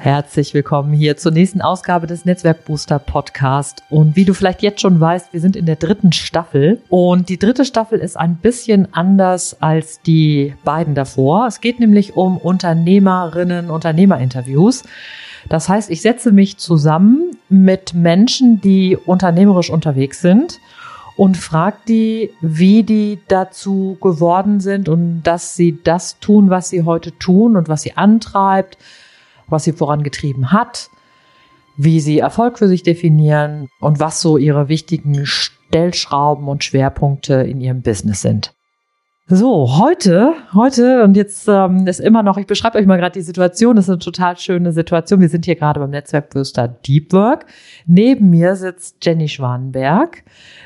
Herzlich willkommen hier zur nächsten Ausgabe des Netzwerkbooster Podcast. Und wie du vielleicht jetzt schon weißt, wir sind in der 3. Staffel. Und die 3. Staffel ist ein bisschen anders als die beiden davor. Es geht nämlich um Unternehmerinnen, Unternehmerinterviews. Das heißt, ich setze mich zusammen mit Menschen, die unternehmerisch unterwegs sind und frage die, wie die dazu geworden sind und dass sie das tun, was sie heute tun und was sie antreibt, was sie vorangetrieben hat, wie sie Erfolg für sich definieren und was so ihre wichtigen Stellschrauben und Schwerpunkte in ihrem Business sind. So, heute und jetzt ist immer noch, ich beschreibe euch mal gerade die Situation, das ist eine total schöne Situation. Wir sind hier gerade beim Netzwerkbooster Deep Work. Neben mir sitzt Jenny Schwanenberg,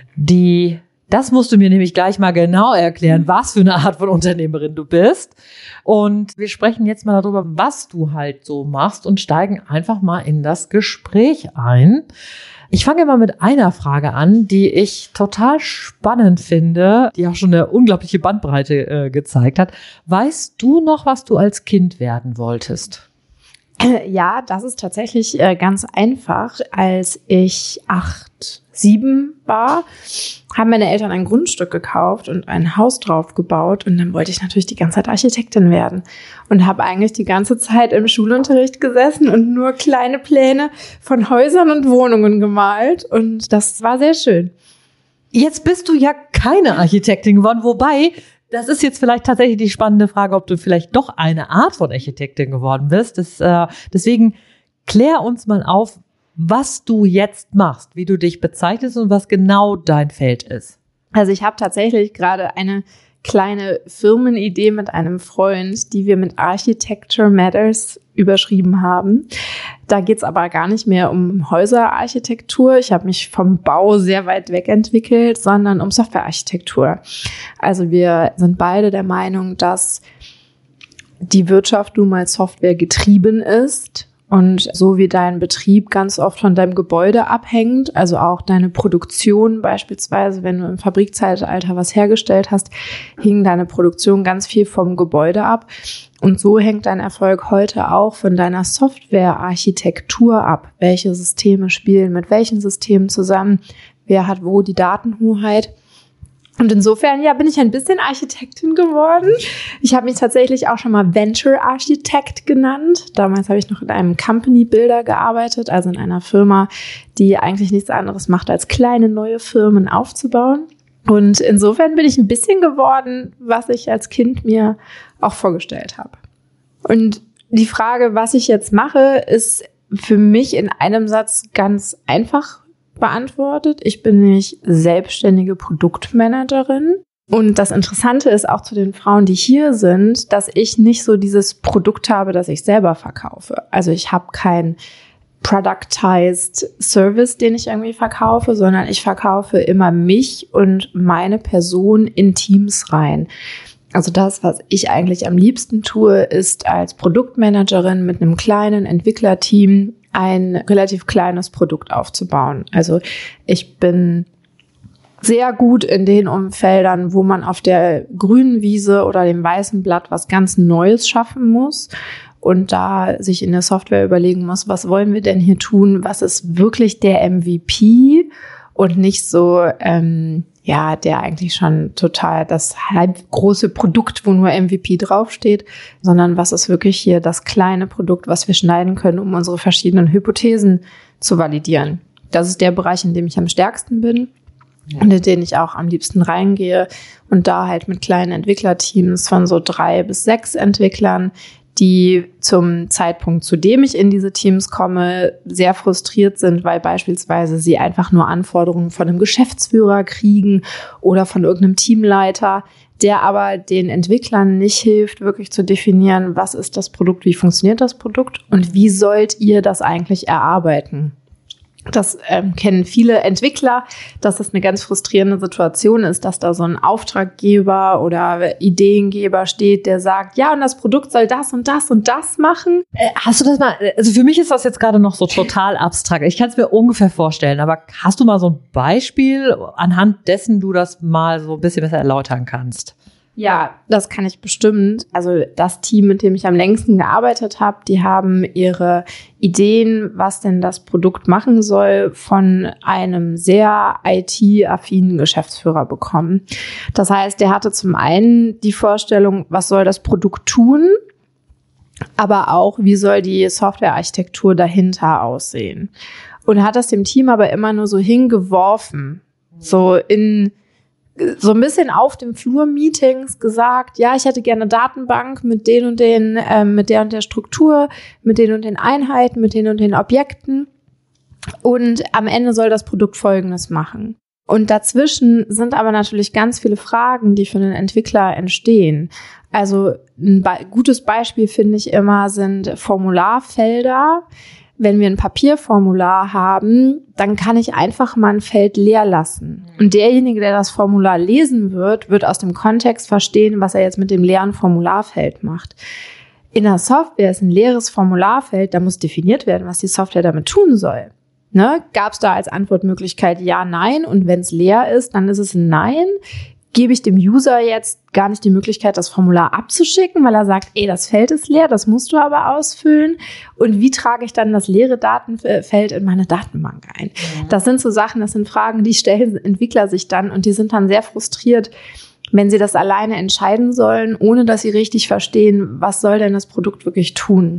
das musst du mir nämlich gleich mal genau erklären, was für eine Art von Unternehmerin du bist. Und wir sprechen jetzt mal darüber, was du halt so machst und steigen einfach mal in das Gespräch ein. Ich fange mal mit einer Frage an, die ich total spannend finde, die auch schon eine unglaubliche Bandbreite gezeigt hat. Weißt du noch, was du als Kind werden wolltest? Ja, das ist tatsächlich ganz einfach. Als ich 8, 7 war, haben meine Eltern ein Grundstück gekauft und ein Haus drauf gebaut. Und dann wollte ich natürlich die ganze Zeit Architektin werden. Und habe eigentlich die ganze Zeit im Schulunterricht gesessen und nur kleine Pläne von Häusern und Wohnungen gemalt. Und das war sehr schön. Jetzt bist du ja keine Architektin geworden, wobei... Das ist jetzt vielleicht tatsächlich die spannende Frage, ob du vielleicht doch eine Art von Architektin geworden bist. Deswegen klär uns mal auf, was du jetzt machst, wie du dich bezeichnest und was genau dein Feld ist. Also ich habe tatsächlich gerade eine kleine Firmenidee mit einem Freund, die wir mit Architecture Matters überschrieben haben. Da geht's aber gar nicht mehr um Häuserarchitektur. Ich habe mich vom Bau sehr weit weg entwickelt, sondern um Softwarearchitektur. Also wir sind beide der Meinung, dass die Wirtschaft nun mal Software getrieben ist. Und so wie dein Betrieb ganz oft von deinem Gebäude abhängt, also auch deine Produktion beispielsweise, wenn du im Fabrikzeitalter was hergestellt hast, hing deine Produktion ganz viel vom Gebäude ab. Und so hängt dein Erfolg heute auch von deiner Softwarearchitektur ab. Welche Systeme spielen mit welchen Systemen zusammen? Wer hat wo die Datenhoheit? Und insofern, ja, bin ich ein bisschen Architektin geworden. Ich habe mich tatsächlich auch schon mal Venture Architect genannt. Damals habe ich noch in einem Company Builder gearbeitet, also in einer Firma, die eigentlich nichts anderes macht, als kleine neue Firmen aufzubauen. Und insofern bin ich ein bisschen geworden, was ich als Kind mir auch vorgestellt habe. Und die Frage, was ich jetzt mache, ist für mich in einem Satz ganz einfach beantwortet. Ich bin nämlich selbstständige Produktmanagerin. Und das Interessante ist auch zu den Frauen, die hier sind, dass ich nicht so dieses Produkt habe, das ich selber verkaufe. Also ich habe kein Productized Service, den ich irgendwie verkaufe, sondern ich verkaufe immer mich und meine Person in Teams rein. Also das, was ich eigentlich am liebsten tue, ist als Produktmanagerin mit einem kleinen Entwicklerteam ein relativ kleines Produkt aufzubauen. Also ich bin sehr gut in den Umfeldern, wo man auf der grünen Wiese oder dem weißen Blatt was ganz Neues schaffen muss und da sich in der Software überlegen muss, was wollen wir denn hier tun? Was ist wirklich der MVP und nicht so, der eigentlich schon total das halb große Produkt, wo nur MVP draufsteht, sondern was ist wirklich hier das kleine Produkt, was wir schneiden können, um unsere verschiedenen Hypothesen zu validieren. Das ist der Bereich, in dem ich am stärksten bin und in den ich auch am liebsten reingehe und da halt mit kleinen Entwicklerteams von so 3 bis 6 Entwicklern, die zum Zeitpunkt, zu dem ich in diese Teams komme, sehr frustriert sind, weil beispielsweise sie einfach nur Anforderungen von einem Geschäftsführer kriegen oder von irgendeinem Teamleiter, der aber den Entwicklern nicht hilft, wirklich zu definieren, was ist das Produkt, wie funktioniert das Produkt und wie sollt ihr das eigentlich erarbeiten. Das kennen viele Entwickler, dass das eine ganz frustrierende Situation ist, dass da so ein Auftraggeber oder Ideengeber steht, der sagt, ja, und das Produkt soll das und das und das machen. Hast du das mal, also für mich ist das jetzt gerade noch so total abstrakt. Ich kann es mir ungefähr vorstellen, aber hast du mal so ein Beispiel, anhand dessen du das mal so ein bisschen besser erläutern kannst? Ja, das kann ich bestimmt. Also das Team, mit dem ich am längsten gearbeitet habe, die haben ihre Ideen, was denn das Produkt machen soll, von einem sehr IT-affinen Geschäftsführer bekommen. Das heißt, der hatte zum einen die Vorstellung, was soll das Produkt tun, aber auch, wie soll die Softwarearchitektur dahinter aussehen. Und hat das dem Team aber immer nur so hingeworfen, so ein bisschen auf dem Flur Meetings gesagt, ja, ich hätte gerne eine Datenbank mit den und den, mit der und der Struktur, mit den und den Einheiten, mit den und den Objekten. Und am Ende soll das Produkt Folgendes machen. Und dazwischen sind aber natürlich ganz viele Fragen, die für einen Entwickler entstehen. Also ein gutes Beispiel finde ich immer sind Formularfelder. Wenn wir ein Papierformular haben, dann kann ich einfach mal ein Feld leer lassen. Und derjenige, der das Formular lesen wird aus dem Kontext verstehen, was er jetzt mit dem leeren Formularfeld macht. In der Software ist ein leeres Formularfeld, da muss definiert werden, was die Software damit tun soll. Ne? Gab es da als Antwortmöglichkeit ja, nein, und wenn es leer ist, dann ist es ein Nein. Gebe ich dem User jetzt gar nicht die Möglichkeit, das Formular abzuschicken, weil er sagt, das Feld ist leer, das musst du aber ausfüllen. Und wie trage ich dann das leere Datenfeld in meine Datenbank ein? Das sind so Sachen, das sind Fragen, die stellen Entwickler sich dann und die sind dann sehr frustriert, wenn sie das alleine entscheiden sollen, ohne dass sie richtig verstehen, was soll denn das Produkt wirklich tun.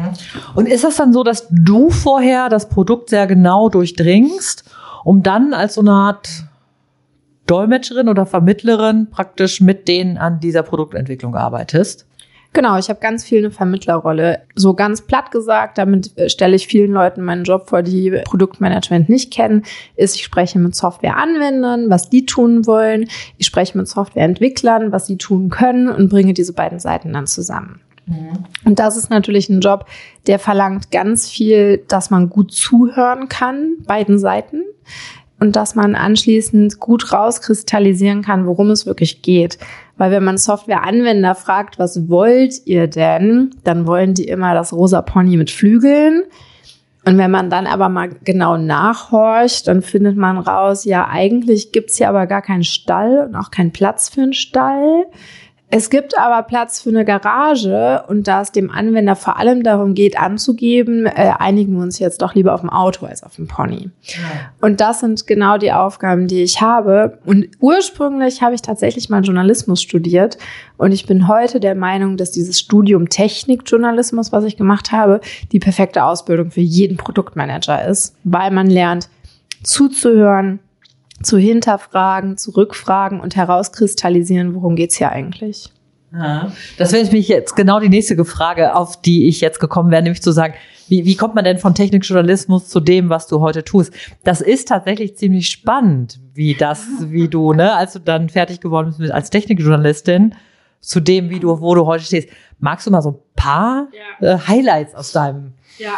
Und ist das dann so, dass du vorher das Produkt sehr genau durchdringst, um dann als so eine Art Dolmetscherin oder Vermittlerin praktisch mit denen an dieser Produktentwicklung arbeitest? Genau, ich habe ganz viel eine Vermittlerrolle. So ganz platt gesagt, damit stelle ich vielen Leuten meinen Job vor, die Produktmanagement nicht kennen, ist, ich spreche mit Softwareanwendern, was die tun wollen. Ich spreche mit Softwareentwicklern, was sie tun können und bringe diese beiden Seiten dann zusammen. Und das ist natürlich ein Job, der verlangt ganz viel, dass man gut zuhören kann, beiden Seiten. Und dass man anschließend gut rauskristallisieren kann, worum es wirklich geht. Weil wenn man Softwareanwender fragt, was wollt ihr denn, dann wollen die immer das rosa Pony mit Flügeln. Und wenn man dann aber mal genau nachhorcht, dann findet man raus, ja, eigentlich gibt's hier aber gar keinen Stall und auch keinen Platz für einen Stall. Es gibt aber Platz für eine Garage und da es dem Anwender vor allem darum geht, anzugeben, einigen wir uns jetzt doch lieber auf dem Auto als auf dem Pony. Ja. Und das sind genau die Aufgaben, die ich habe. Und ursprünglich habe ich tatsächlich mal Journalismus studiert und ich bin heute der Meinung, dass dieses Studium Technikjournalismus, was ich gemacht habe, die perfekte Ausbildung für jeden Produktmanager ist, weil man lernt, zuzuhören, zu hinterfragen, zu rückfragen und herauskristallisieren, worum geht's hier eigentlich? Ja, das wäre nämlich jetzt genau die nächste Frage, auf die ich jetzt gekommen wäre, nämlich zu sagen, wie kommt man denn von Technikjournalismus zu dem, was du heute tust? Das ist tatsächlich ziemlich spannend, wie du, als du dann fertig geworden bist als Technikjournalistin, zu dem, wo du heute stehst. Magst du mal so ein paar Highlights aus deinem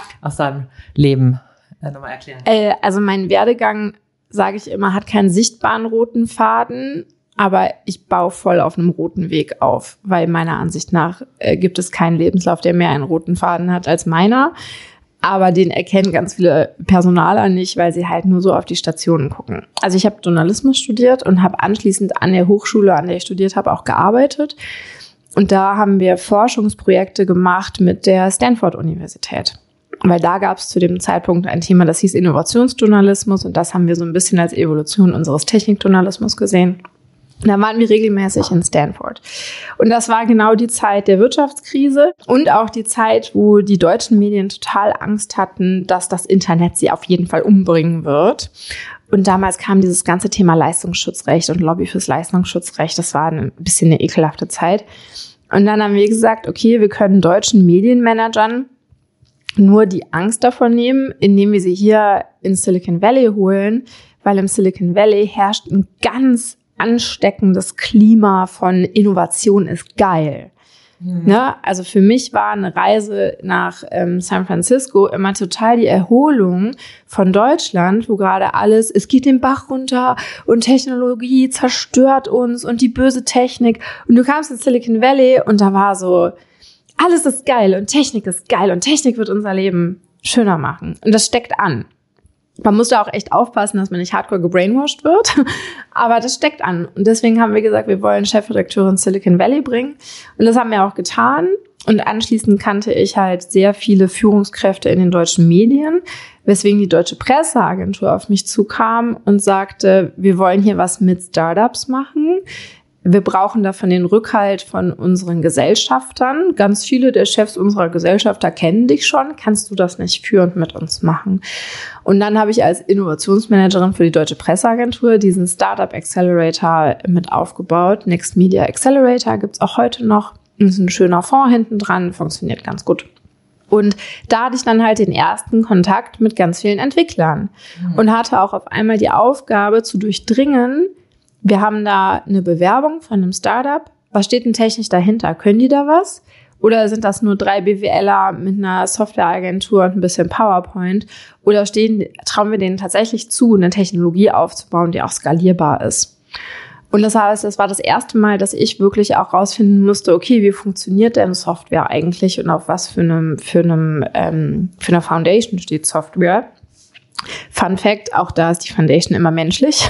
Leben nochmal erklären? Also mein Werdegang, sage ich immer, hat keinen sichtbaren roten Faden, aber ich baue voll auf einem roten Weg auf, weil meiner Ansicht nach gibt es keinen Lebenslauf, der mehr einen roten Faden hat als meiner. Aber den erkennen ganz viele Personaler nicht, weil sie halt nur so auf die Stationen gucken. Also ich habe Journalismus studiert und habe anschließend an der Hochschule, an der ich studiert habe, auch gearbeitet. Und da haben wir Forschungsprojekte gemacht mit der Stanford-Universität. Weil da gab es zu dem Zeitpunkt ein Thema, das hieß Innovationsjournalismus und das haben wir so ein bisschen als Evolution unseres Technikjournalismus gesehen. Und da waren wir regelmäßig in Stanford. Und das war genau die Zeit der Wirtschaftskrise und auch die Zeit, wo die deutschen Medien total Angst hatten, dass das Internet sie auf jeden Fall umbringen wird. Und damals kam dieses ganze Thema Leistungsschutzrecht und Lobby fürs Leistungsschutzrecht. Das war ein bisschen eine ekelhafte Zeit. Und dann haben wir gesagt, okay, wir können deutschen Medienmanagern nur die Angst davon nehmen, indem wir sie hier in Silicon Valley holen, weil im Silicon Valley herrscht ein ganz ansteckendes Klima von Innovation ist geil. Ne? Also für mich war eine Reise nach San Francisco immer total die Erholung von Deutschland, wo gerade es geht den Bach runter und Technologie zerstört uns und die böse Technik. Und du kamst in Silicon Valley und da war so, alles ist geil und Technik wird unser Leben schöner machen. Und das steckt an. Man muss da auch echt aufpassen, dass man nicht hardcore gebrainwashed wird. Aber das steckt an. Und deswegen haben wir gesagt, wir wollen Chefredakteure in Silicon Valley bringen. Und das haben wir auch getan. Und anschließend kannte ich halt sehr viele Führungskräfte in den deutschen Medien, weswegen die Deutsche Presseagentur auf mich zukam und sagte, wir wollen hier was mit Startups machen. Wir brauchen davon den Rückhalt von unseren Gesellschaftern. Ganz viele der Chefs unserer Gesellschafter kennen dich schon. Kannst du das nicht führend mit uns machen? Und dann habe ich als Innovationsmanagerin für die Deutsche Presseagentur diesen Startup Accelerator mit aufgebaut. Next Media Accelerator gibt's auch heute noch. Ist ein schöner Fonds hinten dran, funktioniert ganz gut. Und da hatte ich dann halt den ersten Kontakt mit ganz vielen Entwicklern und hatte auch auf einmal die Aufgabe zu durchdringen, wir haben da eine Bewerbung von einem Startup. Was steht denn technisch dahinter? Können die da was? Oder sind das nur 3 BWLer mit einer Softwareagentur und ein bisschen PowerPoint? Oder trauen wir denen tatsächlich zu, eine Technologie aufzubauen, die auch skalierbar ist? Und das heißt, das war das erste Mal, dass ich wirklich auch rausfinden musste, okay, wie funktioniert denn Software eigentlich und auf was für einer Foundation steht Software? Fun Fact, auch da ist die Foundation immer menschlich.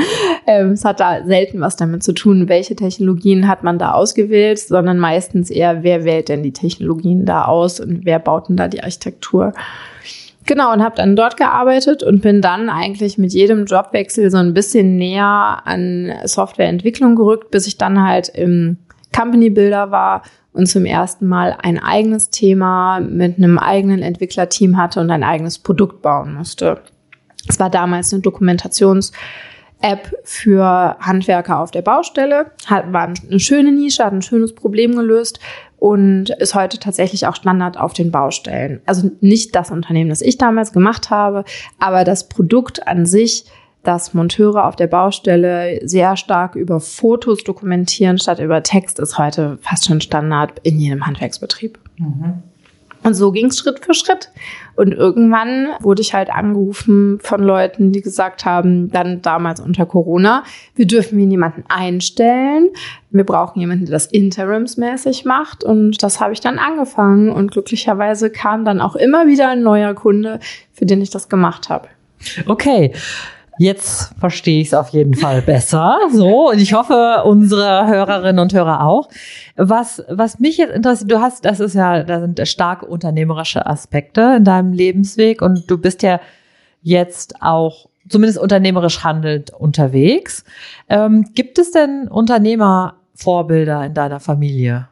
Es hat da selten was damit zu tun, welche Technologien hat man da ausgewählt, sondern meistens eher, wer wählt denn die Technologien da aus und wer baut denn da die Architektur. Genau, und habe dann dort gearbeitet und bin dann eigentlich mit jedem Jobwechsel so ein bisschen näher an Softwareentwicklung gerückt, bis ich dann halt im Company Builder war und zum ersten Mal ein eigenes Thema mit einem eigenen Entwicklerteam hatte und ein eigenes Produkt bauen musste. Es war damals eine Dokumentations-App für Handwerker auf der Baustelle, war eine schöne Nische, hat ein schönes Problem gelöst und ist heute tatsächlich auch Standard auf den Baustellen. Also nicht das Unternehmen, das ich damals gemacht habe, aber das Produkt an sich, dass Monteure auf der Baustelle sehr stark über Fotos dokumentieren statt über Text, ist heute fast schon Standard in jedem Handwerksbetrieb. Mhm. Und so ging es Schritt für Schritt. Und irgendwann wurde ich halt angerufen von Leuten, die gesagt haben, dann damals unter Corona, wir dürfen hier niemanden einstellen. Wir brauchen jemanden, der das interimsmäßig macht. Und das habe ich dann angefangen. Und glücklicherweise kam dann auch immer wieder ein neuer Kunde, für den ich das gemacht habe. Okay. Jetzt verstehe ich es auf jeden Fall besser. So, und ich hoffe, unsere Hörerinnen und Hörer auch. Was mich jetzt interessiert, da sind starke unternehmerische Aspekte in deinem Lebensweg und du bist ja jetzt auch zumindest unternehmerisch handelnd unterwegs. Gibt es denn Unternehmervorbilder in deiner Familie?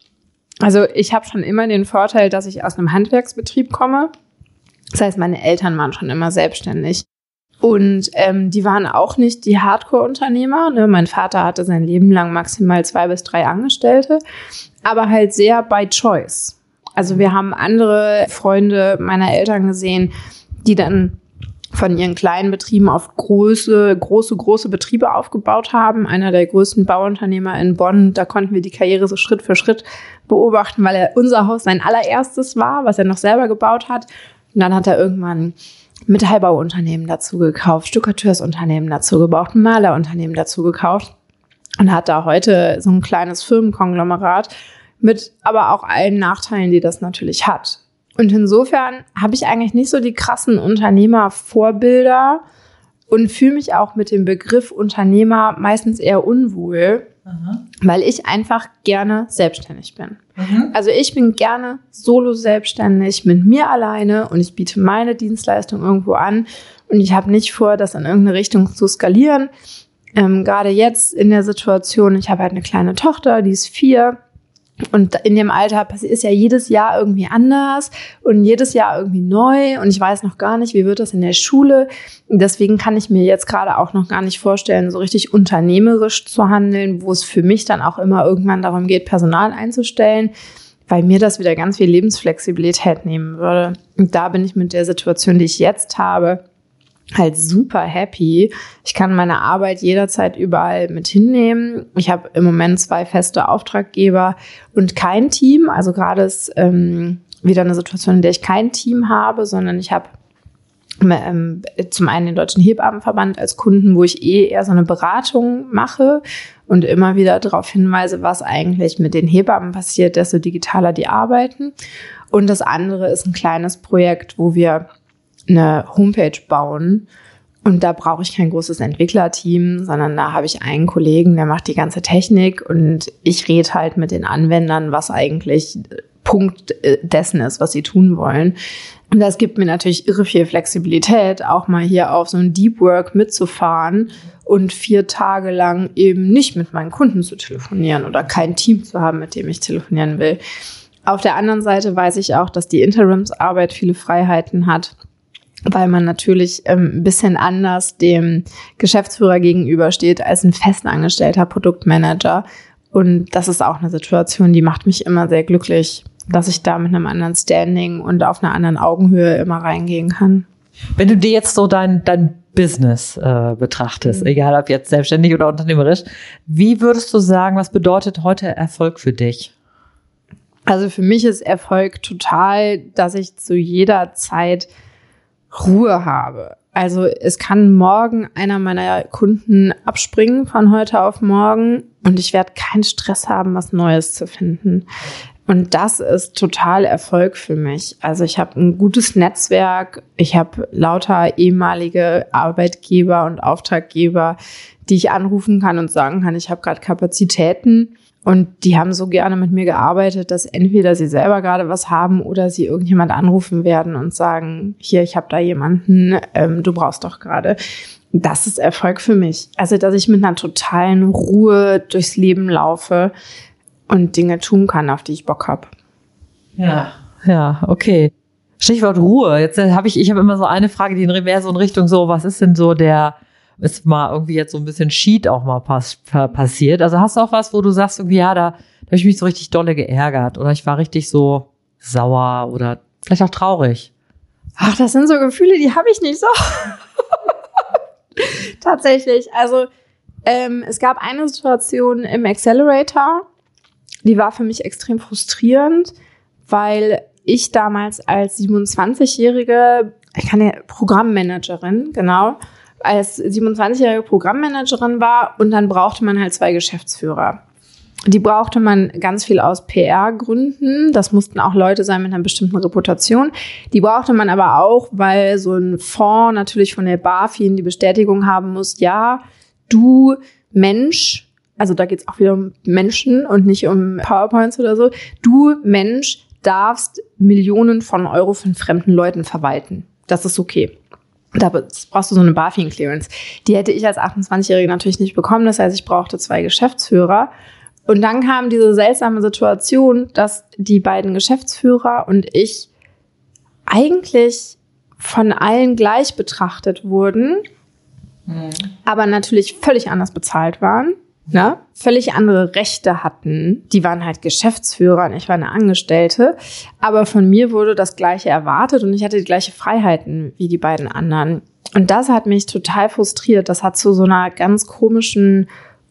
Also ich habe schon immer den Vorteil, dass ich aus einem Handwerksbetrieb komme. Das heißt, meine Eltern waren schon immer selbstständig. Und die waren auch nicht die Hardcore-Unternehmer. Ne? Mein Vater hatte sein Leben lang maximal 2 bis 3 Angestellte, aber halt sehr by choice. Also wir haben andere Freunde meiner Eltern gesehen, die dann von ihren kleinen Betrieben auf große Betriebe aufgebaut haben. Einer der größten Bauunternehmer in Bonn, da konnten wir die Karriere so Schritt für Schritt beobachten, weil unser Haus sein allererstes war, was er noch selber gebaut hat. Und dann hat er irgendwann Metallbauunternehmen dazu gekauft, Stuckateursunternehmen dazu gebaut, Malerunternehmen dazu gekauft und hat da heute so ein kleines Firmenkonglomerat mit aber auch allen Nachteilen, die das natürlich hat. Und insofern habe ich eigentlich nicht so die krassen Unternehmervorbilder und fühle mich auch mit dem Begriff Unternehmer meistens eher unwohl, weil ich einfach gerne selbstständig bin. Also ich bin gerne solo selbstständig mit mir alleine und ich biete meine Dienstleistung irgendwo an und ich habe nicht vor, das in irgendeine Richtung zu skalieren. Gerade jetzt in der Situation, ich habe halt eine kleine Tochter, die ist 4 und in dem Alter ist ja jedes Jahr irgendwie anders und jedes Jahr irgendwie neu und ich weiß noch gar nicht, wie wird das in der Schule. Deswegen kann ich mir jetzt gerade auch noch gar nicht vorstellen, so richtig unternehmerisch zu handeln, wo es für mich dann auch immer irgendwann darum geht, Personal einzustellen, weil mir das wieder ganz viel Lebensflexibilität nehmen würde. Und da bin ich mit der Situation, die ich jetzt habe, halt super happy. Ich kann meine Arbeit jederzeit überall mit hinnehmen. Ich habe im Moment 2 feste Auftraggeber und kein Team. Also gerade ist wieder eine Situation, in der ich kein Team habe, sondern ich habe zum einen den Deutschen Hebammenverband als Kunden, wo ich eher so eine Beratung mache und immer wieder darauf hinweise, was eigentlich mit den Hebammen passiert, desto digitaler die arbeiten. Und das andere ist ein kleines Projekt, wo wir eine Homepage bauen. Und da brauche ich kein großes Entwicklerteam, sondern da habe ich einen Kollegen, der macht die ganze Technik und ich rede halt mit den Anwendern, was eigentlich Punkt dessen ist, was sie tun wollen. Und das gibt mir natürlich irre viel Flexibilität, auch mal hier auf so ein Deep Work mitzufahren und 4 Tage lang eben nicht mit meinen Kunden zu telefonieren oder kein Team zu haben, mit dem ich telefonieren will. Auf der anderen Seite weiß ich auch, dass die Interimsarbeit viele Freiheiten hat, weil man natürlich ein bisschen anders dem Geschäftsführer gegenübersteht als ein festangestellter Produktmanager. Und das ist auch eine Situation, die macht mich immer sehr glücklich, dass ich da mit einem anderen Standing und auf einer anderen Augenhöhe immer reingehen kann. Wenn du dir jetzt so dein Business betrachtest, egal ob jetzt selbstständig oder unternehmerisch, wie würdest du sagen, was bedeutet heute Erfolg für dich? Also für mich ist Erfolg total, dass ich zu jeder Zeit Ruhe habe. Also es kann morgen einer meiner Kunden abspringen von heute auf morgen und ich werde keinen Stress haben, was Neues zu finden. Und das ist total Erfolg für mich. Also ich habe ein gutes Netzwerk, ich habe lauter ehemalige Arbeitgeber und Auftraggeber, die ich anrufen kann und sagen kann, ich habe gerade Kapazitäten. Und die haben so gerne mit mir gearbeitet, dass entweder sie selber gerade was haben oder sie irgendjemand anrufen werden und sagen, hier, ich habe da jemanden, du brauchst doch gerade. Das ist Erfolg für mich. Also, dass ich mit einer totalen Ruhe durchs Leben laufe und Dinge tun kann, auf die ich Bock habe. Ja, okay. Stichwort Ruhe. Jetzt ich habe immer so eine Frage, die mehr so in Richtung so, was ist denn so ist mal irgendwie jetzt so ein bisschen Cheat auch mal passiert. Also hast du auch was, wo du sagst, irgendwie, ja, da habe ich mich so richtig dolle geärgert oder ich war richtig so sauer oder vielleicht auch traurig? Ach, das sind so Gefühle, die habe ich nicht so. Tatsächlich. Also es gab eine Situation im Accelerator, die war für mich extrem frustrierend, weil ich damals als 27-jährige, Programmmanagerin, genau, als 27-jährige Programmmanagerin war und dann brauchte man halt 2 Geschäftsführer. Die brauchte man ganz viel aus PR-Gründen. Das mussten auch Leute sein mit einer bestimmten Reputation. Die brauchte man aber auch, weil so ein Fonds natürlich von der BaFin die Bestätigung haben muss, ja, du Mensch, also da geht's auch wieder um Menschen und nicht um PowerPoints oder so, du Mensch darfst Millionen von Euro von fremden Leuten verwalten. Das ist okay. Da brauchst du so eine BaFin-Clearance. Die hätte ich als 28-Jährige natürlich nicht bekommen. Das heißt, ich brauchte 2 Geschäftsführer. Und dann kam diese seltsame Situation, dass die beiden Geschäftsführer und ich eigentlich von allen gleich betrachtet wurden, aber natürlich völlig anders bezahlt waren, ne? Völlig andere Rechte hatten. Die waren halt Geschäftsführer und ich war eine Angestellte. Aber von mir wurde das Gleiche erwartet und ich hatte die gleiche Freiheiten wie die beiden anderen. Und das hat mich total frustriert. Das hat zu so einer ganz komischen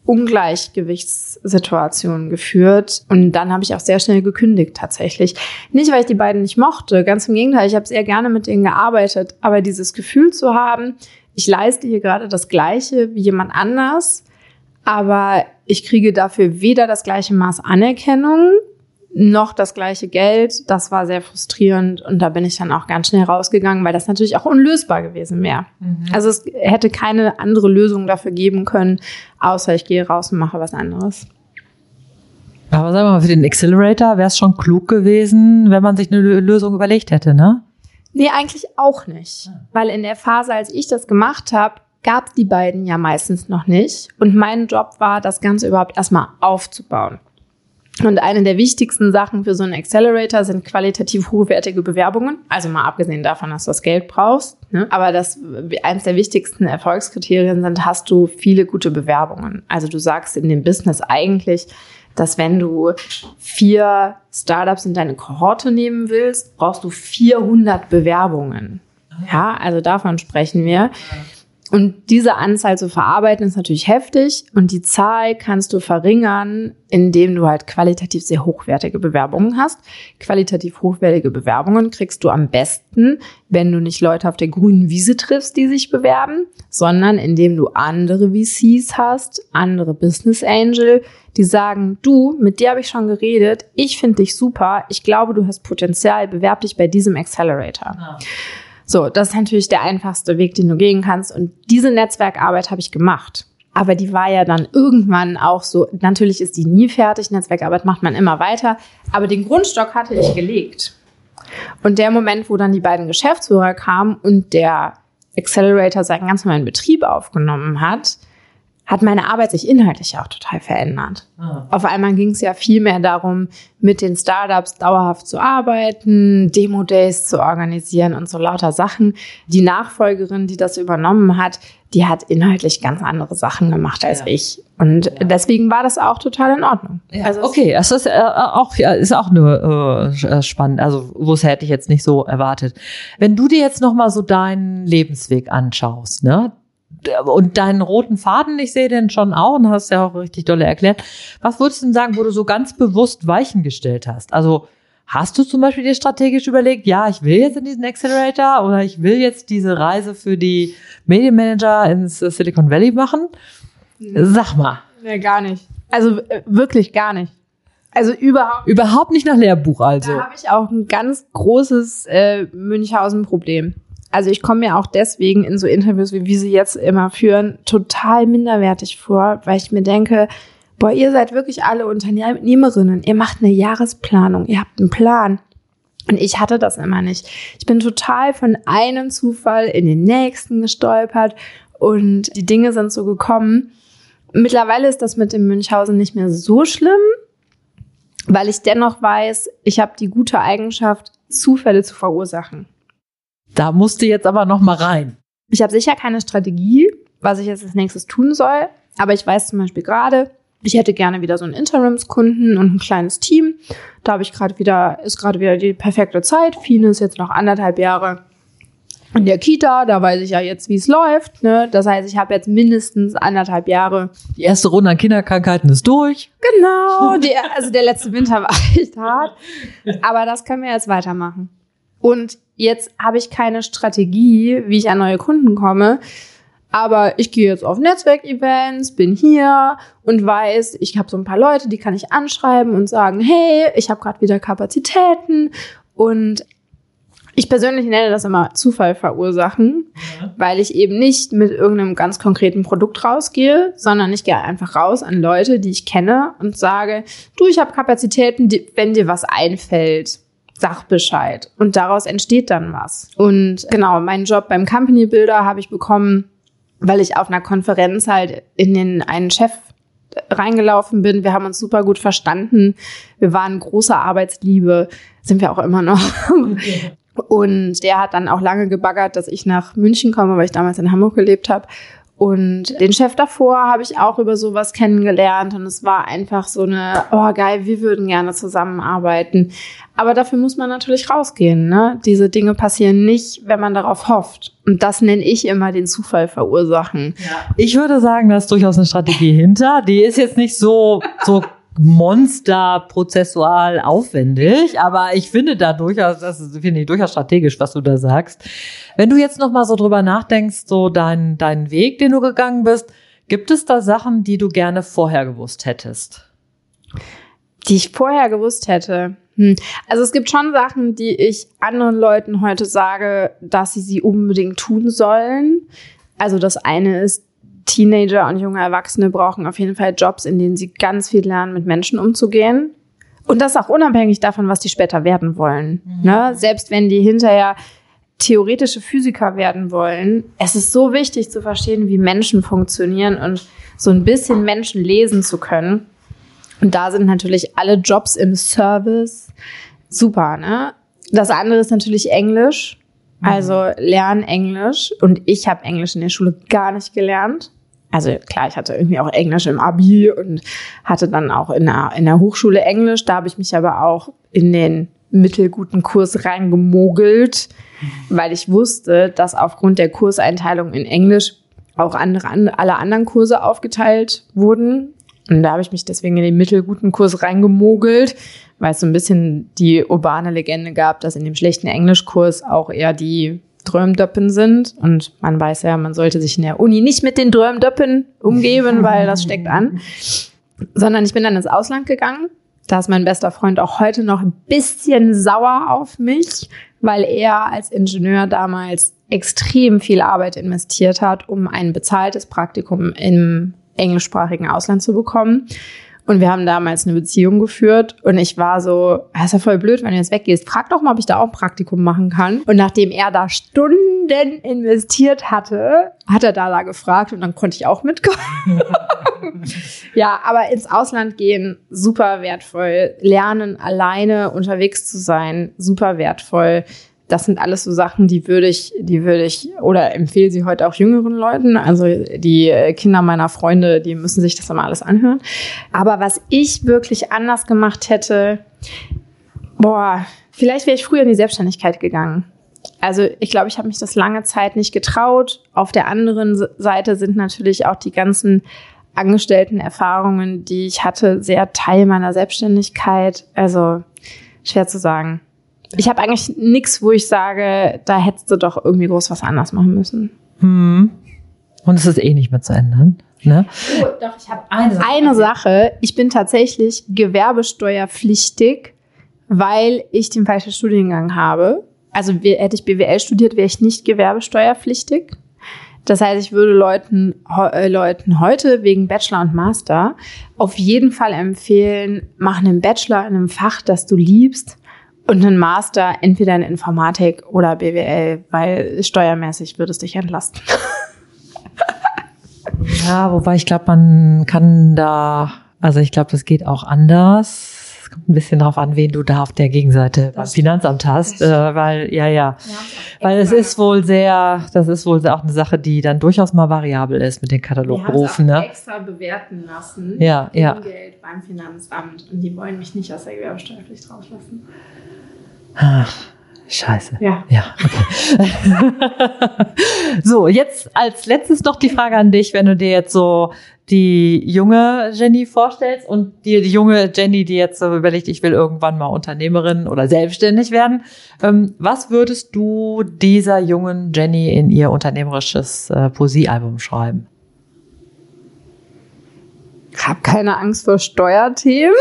Ungleichgewichtssituation geführt. Und dann habe ich auch sehr schnell gekündigt tatsächlich. Nicht, weil ich die beiden nicht mochte. Ganz im Gegenteil, ich habe sehr gerne mit denen gearbeitet. Aber dieses Gefühl zu haben, ich leiste hier gerade das Gleiche wie jemand anders, aber ich kriege dafür weder das gleiche Maß Anerkennung noch das gleiche Geld. Das war sehr frustrierend und da bin ich dann auch ganz schnell rausgegangen, weil das natürlich auch unlösbar gewesen wäre. Also es hätte keine andere Lösung dafür geben können, außer ich gehe raus und mache was anderes. Aber sagen wir mal, für den Accelerator wäre es schon klug gewesen, wenn man sich eine Lösung überlegt hätte, ne? Nee, eigentlich auch nicht. Weil in der Phase, als ich das gemacht habe, gab es die beiden ja meistens noch nicht. Und mein Job war, das Ganze überhaupt erstmal aufzubauen. Und eine der wichtigsten Sachen für so einen Accelerator sind qualitativ hochwertige Bewerbungen. Also mal abgesehen davon, dass du das Geld brauchst. Ne? Aber eins der wichtigsten Erfolgskriterien sind, hast du viele gute Bewerbungen. Also du sagst in dem Business eigentlich, dass wenn du 4 Startups in deine Kohorte nehmen willst, brauchst du 400 Bewerbungen. Ja, also davon sprechen wir. Und diese Anzahl zu verarbeiten ist natürlich heftig und die Zahl kannst du verringern, indem du halt qualitativ sehr hochwertige Bewerbungen hast. Qualitativ hochwertige Bewerbungen kriegst du am besten, wenn du nicht Leute auf der grünen Wiese triffst, die sich bewerben, sondern indem du andere VCs hast, andere Business Angel, die sagen, du, mit dir habe ich schon geredet, ich finde dich super, ich glaube, du hast Potenzial, bewerb dich bei diesem Accelerator. Ja. So, das ist natürlich der einfachste Weg, den du gehen kannst. Und diese Netzwerkarbeit habe ich gemacht. Aber die war ja dann irgendwann auch so, natürlich ist die nie fertig, Netzwerkarbeit macht man immer weiter. Aber den Grundstock hatte ich gelegt. Und der Moment, wo dann die beiden Geschäftsführer kamen und der Accelerator seinen ganz neuen Betrieb aufgenommen hat meine Arbeit sich inhaltlich auch total verändert. Auf einmal ging es ja viel mehr darum, mit den Startups dauerhaft zu arbeiten, Demo-Days zu organisieren und so lauter Sachen. Die Nachfolgerin, die das übernommen hat, die hat inhaltlich ganz andere Sachen gemacht als ich. Und deswegen war das auch total in Ordnung. Ja. Also okay, es ist auch nur spannend. Also, was hätte ich jetzt nicht so erwartet. Wenn du dir jetzt nochmal so deinen Lebensweg anschaust, ne? Und deinen roten Faden, ich sehe den schon auch und hast ja auch richtig dolle erklärt. Was würdest du denn sagen, wo du so ganz bewusst Weichen gestellt hast? Also hast du zum Beispiel dir strategisch überlegt, ja, ich will jetzt in diesen Accelerator oder ich will jetzt diese Reise für die Medienmanager ins Silicon Valley machen? Sag mal. Nee, gar nicht. Also wirklich gar nicht. Also überhaupt nicht nach Lehrbuch also. Da habe ich auch ein ganz großes Münchhausen-Problem. Also ich komme mir auch deswegen in so Interviews, wie wir sie jetzt immer führen, total minderwertig vor, weil ich mir denke, boah, ihr seid wirklich alle Unternehmerinnen, ihr macht eine Jahresplanung, ihr habt einen Plan. Und ich hatte das immer nicht. Ich bin total von einem Zufall in den nächsten gestolpert und die Dinge sind so gekommen. Mittlerweile ist das mit dem Münchhausen nicht mehr so schlimm, weil ich dennoch weiß, ich habe die gute Eigenschaft, Zufälle zu verursachen. Da musste jetzt aber noch mal rein. Ich habe sicher keine Strategie, was ich jetzt als nächstes tun soll. Aber ich weiß zum Beispiel gerade, ich hätte gerne wieder so einen Interimskunden und ein kleines Team. Da ist gerade wieder die perfekte Zeit. Fine ist jetzt noch 1,5 Jahre in der Kita. Da weiß ich ja jetzt, wie es läuft. Ne? Das heißt, ich habe jetzt mindestens 1,5 Jahre. Die erste Runde an Kinderkrankheiten ist durch. Genau. Also der letzte Winter war echt hart. Aber das können wir jetzt weitermachen. Und jetzt habe ich keine Strategie, wie ich an neue Kunden komme. Aber ich gehe jetzt auf Netzwerkevents, bin hier und weiß, ich habe so ein paar Leute, die kann ich anschreiben und sagen, hey, ich habe gerade wieder Kapazitäten. Und ich persönlich nenne das immer Zufall verursachen, weil ich eben nicht mit irgendeinem ganz konkreten Produkt rausgehe, sondern ich gehe einfach raus an Leute, die ich kenne und sage, du, ich habe Kapazitäten, wenn dir was einfällt. Sag Bescheid. Und daraus entsteht dann was. Und genau, meinen Job beim Company Builder habe ich bekommen, weil ich auf einer Konferenz halt in einen Chef reingelaufen bin. Wir haben uns super gut verstanden. Wir waren große Arbeitsliebe. Sind wir auch immer noch. Okay. Und der hat dann auch lange gebaggert, dass ich nach München komme, weil ich damals in Hamburg gelebt habe. Und den Chef davor habe ich auch über sowas kennengelernt und es war einfach so eine, oh geil, wir würden gerne zusammenarbeiten. Aber dafür muss man natürlich rausgehen, ne? Diese Dinge passieren nicht, wenn man darauf hofft. Und das nenne ich immer den Zufall verursachen. Ja. Ich würde sagen, da ist durchaus eine Strategie hinter. Die ist jetzt nicht so monsterprozessual aufwendig, aber ich finde da durchaus, finde ich durchaus strategisch, was du da sagst. Wenn du jetzt noch mal so drüber nachdenkst, so deinen Weg, den du gegangen bist, gibt es da Sachen, die du gerne vorher gewusst hättest? Die ich vorher gewusst hätte? Also es gibt schon Sachen, die ich anderen Leuten heute sage, dass sie unbedingt tun sollen. Also das eine ist, Teenager und junge Erwachsene brauchen auf jeden Fall Jobs, in denen sie ganz viel lernen, mit Menschen umzugehen. Und das auch unabhängig davon, was die später werden wollen. Ne? Selbst wenn die hinterher theoretische Physiker werden wollen, es ist so wichtig zu verstehen, wie Menschen funktionieren und so ein bisschen Menschen lesen zu können. Und da sind natürlich alle Jobs im Service super. Ne? Das andere ist natürlich Englisch. Also lernen Englisch. Und ich habe Englisch in der Schule gar nicht gelernt. Also klar, ich hatte irgendwie auch Englisch im Abi und hatte dann auch in der Hochschule Englisch. Da habe ich mich aber auch in den mittelguten Kurs reingemogelt, weil ich wusste, dass aufgrund der Kurseinteilung in Englisch auch alle anderen Kurse aufgeteilt wurden. Und da habe ich mich deswegen in den mittelguten Kurs reingemogelt, weil es so ein bisschen die urbane Legende gab, dass in dem schlechten Englischkurs auch eher die Drömdöppen sind. Und man weiß ja, man sollte sich in der Uni nicht mit den Drömdöppen umgeben, weil das steckt an. Sondern ich bin dann ins Ausland gegangen. Da ist mein bester Freund auch heute noch ein bisschen sauer auf mich, weil er als Ingenieur damals extrem viel Arbeit investiert hat, um ein bezahltes Praktikum im englischsprachigen Ausland zu bekommen. Und wir haben damals eine Beziehung geführt und ich war so, das ist ja voll blöd, wenn du jetzt weggehst. Frag doch mal, ob ich da auch ein Praktikum machen kann. Und nachdem er da Stunden investiert hatte, hat er da gefragt und dann konnte ich auch mitkommen. Ja, aber ins Ausland gehen, super wertvoll. Lernen, alleine unterwegs zu sein, super wertvoll. Das sind alles so Sachen, die würde ich oder empfehle sie heute auch jüngeren Leuten. Also die Kinder meiner Freunde, die müssen sich das immer alles anhören. Aber was ich wirklich anders gemacht hätte, vielleicht wäre ich früher in die Selbstständigkeit gegangen. Also ich glaube, ich habe mich das lange Zeit nicht getraut. Auf der anderen Seite sind natürlich auch die ganzen Angestelltenerfahrungen, die ich hatte, sehr Teil meiner Selbstständigkeit. Also schwer zu sagen. Ich habe eigentlich nichts, wo ich sage, da hättest du doch irgendwie groß was anders machen müssen. Und es ist eh nicht mehr zu ändern. Ne? Oh, doch, ich habe eine Sache. Ich bin tatsächlich gewerbesteuerpflichtig, weil ich den falschen Studiengang habe. Also hätte ich BWL studiert, wäre ich nicht gewerbesteuerpflichtig. Das heißt, ich würde Leuten heute wegen Bachelor und Master auf jeden Fall empfehlen, mach einen Bachelor in einem Fach, das du liebst, und einen Master entweder in Informatik oder BWL, weil steuermäßig würde es dich entlasten. Ja, wobei ich glaube, man kann ich glaube, das geht auch anders. Es kommt ein bisschen drauf an, wen du da auf der Gegenseite beim Finanzamt hast, weil es ist wohl auch eine Sache, die dann durchaus mal variabel ist mit den Katalogberufen. Wir haben es extra bewerten lassen, Geld beim Finanzamt, und die wollen mich nicht aus der Gewerbesteuerpflicht rauslassen. Ach, scheiße. Ja, okay. So, jetzt als letztes noch die Frage an dich, wenn du dir jetzt so die junge Jenny vorstellst und dir die junge Jenny, die jetzt so überlegt, ich will irgendwann mal Unternehmerin oder selbstständig werden. Was würdest du dieser jungen Jenny in ihr unternehmerisches Poesiealbum schreiben? Ich habe keine Angst vor Steuerthemen.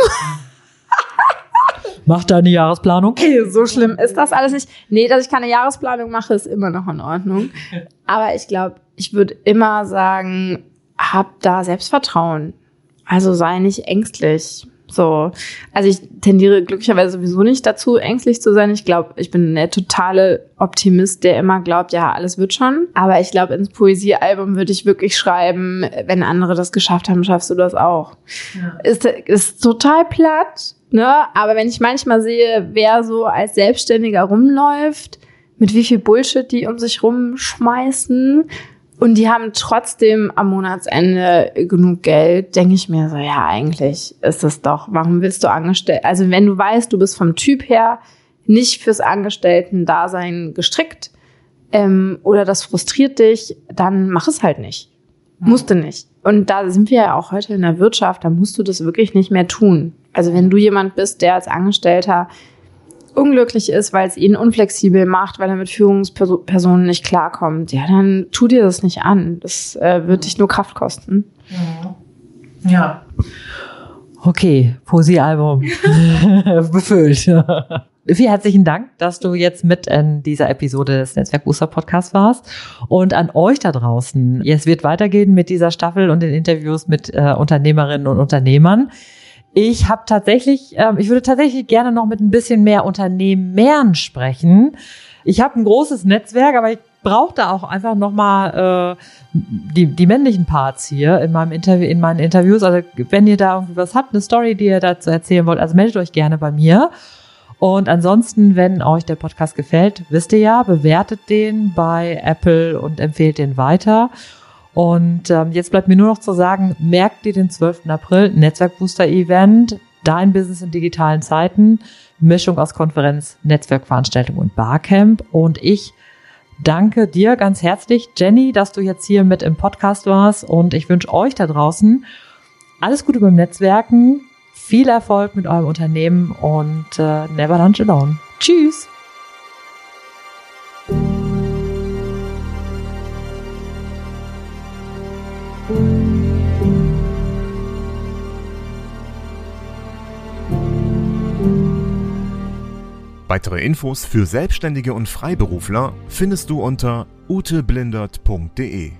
Mach deine Jahresplanung. Okay, so schlimm ist das alles nicht. Nee, dass ich keine Jahresplanung mache, ist immer noch in Ordnung. Aber ich glaube, ich würde immer sagen, hab da Selbstvertrauen. Also sei nicht ängstlich. So. Also ich tendiere glücklicherweise sowieso nicht dazu, ängstlich zu sein. Ich glaube, ich bin der totale Optimist, der immer glaubt, ja, alles wird schon. Aber ich glaube, ins Poesiealbum würde ich wirklich schreiben, wenn andere das geschafft haben, schaffst du das auch. Ja. Ist total platt, ne? Aber wenn ich manchmal sehe, wer so als Selbstständiger rumläuft, mit wie viel Bullshit die um sich rumschmeißen, und die haben trotzdem am Monatsende genug Geld, denke ich mir so, ja, eigentlich ist es doch, warum willst du angestellt? Also wenn du weißt, du bist vom Typ her nicht fürs Angestellten-Dasein gestrickt, oder das frustriert dich, dann mach es halt nicht. Musst du nicht. Und da sind wir ja auch heute in der Wirtschaft, da musst du das wirklich nicht mehr tun. Also wenn du jemand bist, der als Angestellter unglücklich ist, weil es ihn unflexibel macht, weil er mit Führungspersonen nicht klarkommt, ja, dann tu dir das nicht an. Das wird dich nur Kraft kosten. Ja. Okay, Poesiealbum befüllt. Vielen herzlichen Dank, dass du jetzt mit in dieser Episode des Netzwerk-Booster Podcasts warst. Und an euch da draußen, es wird weitergehen mit dieser Staffel und den Interviews mit Unternehmerinnen und Unternehmern. Ich würde tatsächlich gerne noch mit ein bisschen mehr Unternehmern sprechen. Ich habe ein großes Netzwerk, aber ich brauche da auch einfach nochmal die männlichen Parts hier in meinen Interviews. Also wenn ihr da irgendwie was habt, eine Story, die ihr dazu erzählen wollt, also meldet euch gerne bei mir. Und ansonsten, wenn euch der Podcast gefällt, wisst ihr ja, bewertet den bei Apple und empfehlt den weiter. Und jetzt bleibt mir nur noch zu sagen, merkt dir den 12. April, Netzwerk-Booster-Event, dein Business in digitalen Zeiten, Mischung aus Konferenz, Netzwerkveranstaltung und Barcamp. Und ich danke dir ganz herzlich, Jenny, dass du jetzt hier mit im Podcast warst. Und ich wünsche euch da draußen alles Gute beim Netzwerken, viel Erfolg mit eurem Unternehmen und never lunch alone. Tschüss! Weitere Infos für Selbstständige und Freiberufler findest du unter uteblindert.de.